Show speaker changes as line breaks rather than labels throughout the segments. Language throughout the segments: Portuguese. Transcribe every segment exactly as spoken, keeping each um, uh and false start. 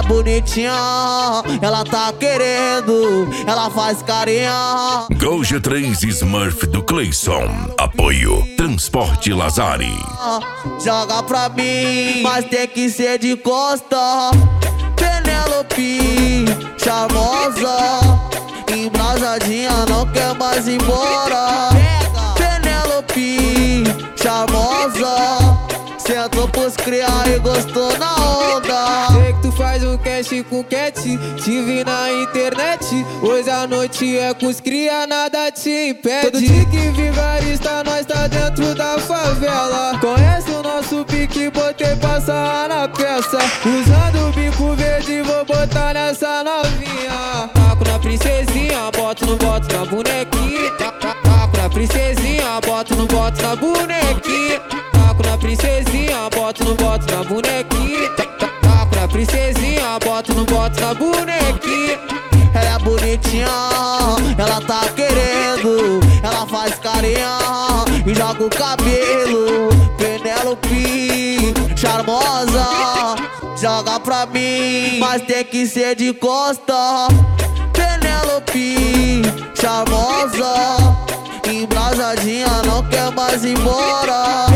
bonitinha, ela tá querendo, ela faz carinha.
Gol G três Smurf do Cleison. Apoio Transporte Lazari.
Joga pra mim, mas tem que ser de costa. Penelope, charmosa, embrasadinha, não quer mais ir embora. Penelope, charmosa, sentou pros criar e gostou na onda.
Sei que tu faz um cash com cat, te vi na internet. Hoje a noite é com os cria, nada te impede. Todo dia que vigarista, nós tá dentro da favela. Conhece o nosso pique, botei passar na peça. Usando o bico verde, vou botar nessa novinha. Taco na princesinha, boto no boto na bonequinha. Taco na princesinha, boto no boto na bonequinha. Taco na princesinha, boto no boto na bonequinha. Taco na princesinha, boto no boto na bonequinha.
Ela é bonitinha, ela tá querendo, ela faz carinha e joga o cabelo. Penelope, charmosa, joga pra mim, mas tem que ser de costa. Penelope, charmosa, embrasadinha, não quer mais ir embora.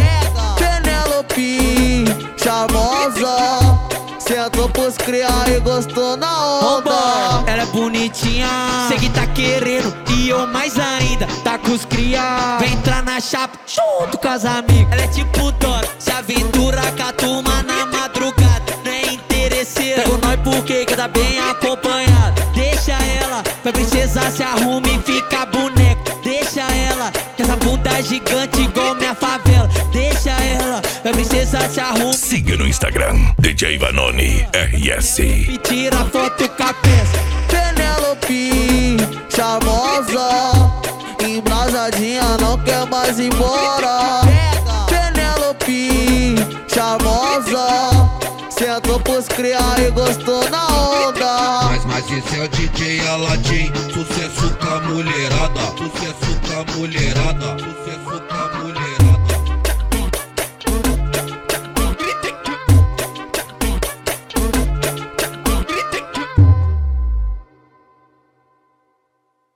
Penelope, charmosa, sentou pros criar e gostou na onda.
Ela é bonitinha, sei que tá querendo e eu mais ainda, tá com os cria. Vem entrar na chapa junto com as amigas. Ela é tipo Dora, se aventura com a turma na madrugada. Não é interesseira, pega nós porque que tá bem acompanhada. Deixa ela, pra princesa se arruma e fica boneca. Deixa ela, que essa bunda é gigante igual minha favela. Deixa ela, pra princesa se arruma.
Siga no Instagram, D J Vanoni R S.
E tira foto com a peça.
Penelope, charmosa, embrasadinha, não quer mais ir embora. Penelope, charmosa, sentou pros criar e gostou na onda.
Mas, mas esse é o D J Aladim, sucesso com a mulherada, sucesso com a mulherada.